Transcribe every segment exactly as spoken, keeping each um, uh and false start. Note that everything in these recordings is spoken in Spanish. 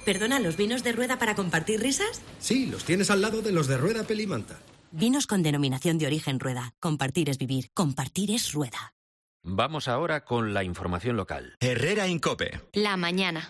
Perdona, ¿los vinos de Rueda para compartir risas? Sí, los tienes al lado de los de Rueda Pelimanta. Vinos con denominación de origen Rueda. Compartir es vivir. Compartir es Rueda. Vamos ahora con la información local. Herrera Incope. La mañana.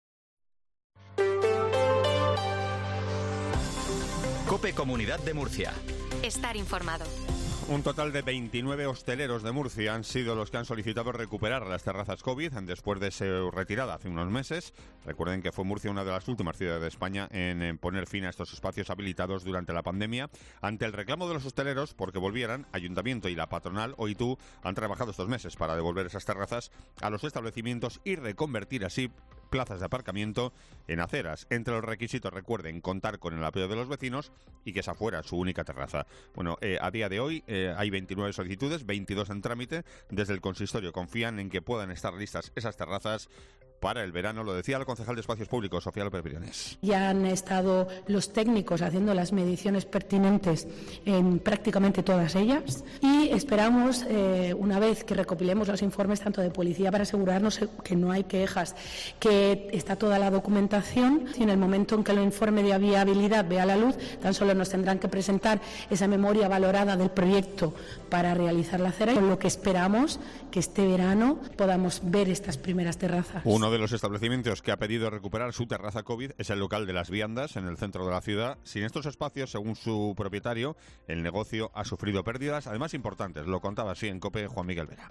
Cope Comunidad de Murcia. Estar informado. Un total de veintinueve hosteleros de Murcia han sido los que han solicitado recuperar las terrazas COVID después de su retirada hace unos meses. Recuerden que fue Murcia una de las últimas ciudades de España en, en poner fin a estos espacios habilitados durante la pandemia. Ante el reclamo de los hosteleros porque volvieran, Ayuntamiento y la patronal O I T U han trabajado estos meses para devolver esas terrazas a los establecimientos y reconvertir así plazas de aparcamiento en aceras. Entre los requisitos, recuerden, contar con el apoyo de los vecinos y que esa fuera su única terraza. Bueno, eh, a día de hoy eh, hay veintinueve solicitudes, veintidós en trámite. Desde el consistorio confían en que puedan estar listas esas terrazas para el verano. Lo decía el concejal de Espacios Públicos, Sofía López Briones. Ya han estado los técnicos haciendo las mediciones pertinentes en prácticamente todas ellas y esperamos, eh, una vez que recopilemos los informes tanto de policía para asegurarnos que no hay quejas, que está toda la documentación y en el momento en que el informe de viabilidad vea la luz, tan solo nos tendrán que presentar esa memoria valorada del proyecto para realizar la acera, con lo que esperamos que este verano podamos ver estas primeras terrazas. Uno de los establecimientos que ha pedido recuperar su terraza COVID es el local de Las Viandas, en el centro de la ciudad. Sin estos espacios, según su propietario, el negocio ha sufrido pérdidas, además importantes. Lo contaba así en COPE Juan Miguel Vera.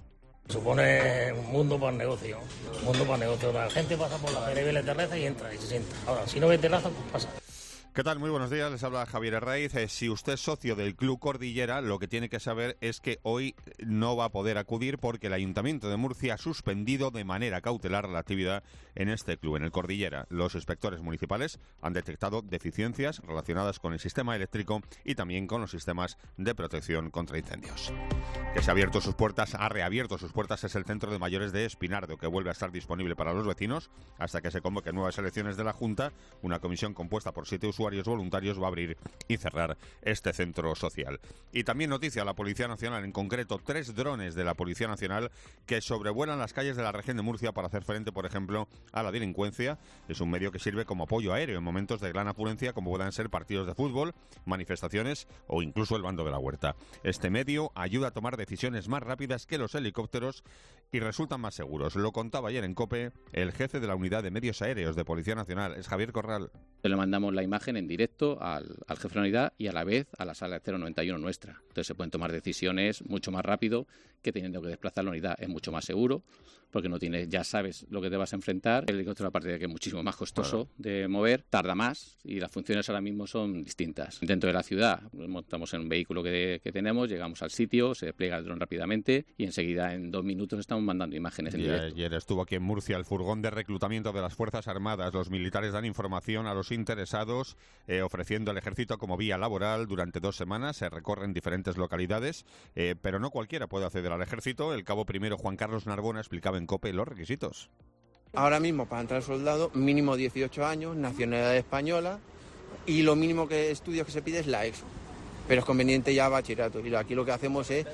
Supone un mundo para el negocio, un mundo para el negocio. La gente pasa por la acera y ve la terraza y entra y se sienta. Ahora, si no ve terraza, pues pasa. ¿Qué tal? Muy buenos días, les habla Javier Herraiz. Eh, si usted es socio del Club Cordillera, lo que tiene que saber es que hoy no va a poder acudir porque el Ayuntamiento de Murcia ha suspendido de manera cautelar la actividad en este club, en el Cordillera. Los inspectores municipales han detectado deficiencias relacionadas con el sistema eléctrico y también con los sistemas de protección contra incendios. Que se ha abierto sus puertas, ha reabierto sus puertas es el Centro de Mayores de Espinardo, que vuelve a estar disponible para los vecinos hasta que se convoquen nuevas elecciones de la Junta. Una comisión compuesta por siete usuarios voluntarios va a abrir y cerrar este centro social. Y también noticia, la Policía Nacional, en concreto tres drones de la Policía Nacional que sobrevuelan las calles de la región de Murcia para hacer frente, por ejemplo, a la delincuencia. Es un medio que sirve como apoyo aéreo en momentos de gran afluencia, como puedan ser partidos de fútbol, manifestaciones o incluso el bando de la huerta. Este medio ayuda a tomar decisiones más rápidas que los helicópteros y resultan más seguros. Lo contaba ayer en COPE el jefe de la Unidad de Medios Aéreos de Policía Nacional, es Javier Corral. Le mandamos la imagen en directo al, al jefe de la unidad y a la vez a la sala cero noventa y uno nuestra. Entonces se pueden tomar decisiones mucho más rápido que teniendo que desplazar la unidad. Es mucho más seguro porque no tienes, ya sabes lo que te vas a enfrentar. El helicóptero, aparte de que es muchísimo más costoso claro. de mover, tarda más y las funciones ahora mismo son distintas. Dentro de la ciudad montamos en un vehículo que, que tenemos, llegamos al sitio, se despliega el dron rápidamente y enseguida en dos minutos estamos mandando imágenes en y directo. Ayer estuvo aquí en Murcia el furgón de reclutamiento de las Fuerzas Armadas. Los militares dan información a los interesados eh, ofreciendo el ejército como vía laboral. Durante dos semanas se recorren diferentes localidades, eh, pero no cualquiera puede acceder al ejército. El cabo primero Juan Carlos Narbona explicaba en COPE los requisitos. Ahora mismo para entrar soldado mínimo dieciocho años, nacionalidad española y lo mínimo que estudios que se pide es la EXO. Pero es conveniente ya bachillerato y aquí lo que hacemos es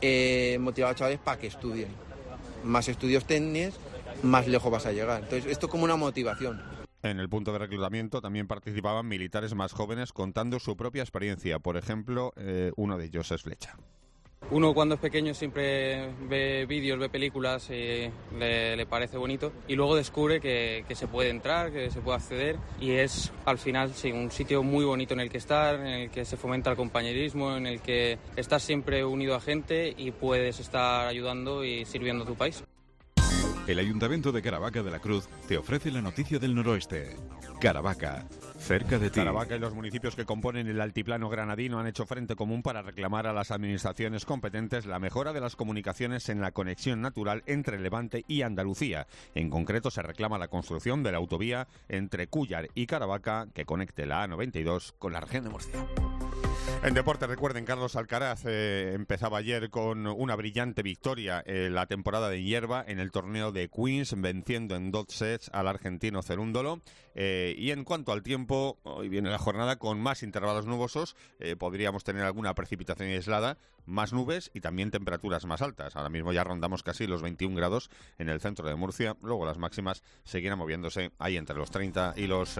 eh, motivar a los chavales para que estudien. Más estudios técnicos, más lejos vas a llegar. Entonces esto es como una motivación. En el punto de reclutamiento también participaban militares más jóvenes contando su propia experiencia. Por ejemplo, eh, uno de ellos es Flecha. Uno cuando es pequeño siempre ve vídeos, ve películas y le, le parece bonito y luego descubre que, que se puede entrar, que se puede acceder y es al final sí, un sitio muy bonito en el que estar, en el que se fomenta el compañerismo, en el que estás siempre unido a gente y puedes estar ayudando y sirviendo a tu país. El Ayuntamiento de Caravaca de la Cruz te ofrece la noticia del noroeste. Caravaca, cerca de ti. Caravaca y los municipios que componen el altiplano granadino han hecho frente común para reclamar a las administraciones competentes la mejora de las comunicaciones en la conexión natural entre Levante y Andalucía. En concreto se reclama la construcción de la autovía entre Cúllar y Caravaca que conecte la A noventa y dos con la región de Murcia. En deporte, recuerden, Carlos Alcaraz eh, empezaba ayer con una brillante victoria en la temporada de hierba en el torneo de Queens, venciendo en dos sets al argentino Cerúndolo. Eh, y en cuanto al tiempo, hoy viene la jornada con más intervalos nubosos, eh, podríamos tener alguna precipitación aislada, más nubes y también temperaturas más altas. Ahora mismo ya rondamos casi los veintiún grados en el centro de Murcia, luego las máximas seguirán moviéndose ahí entre los treinta y los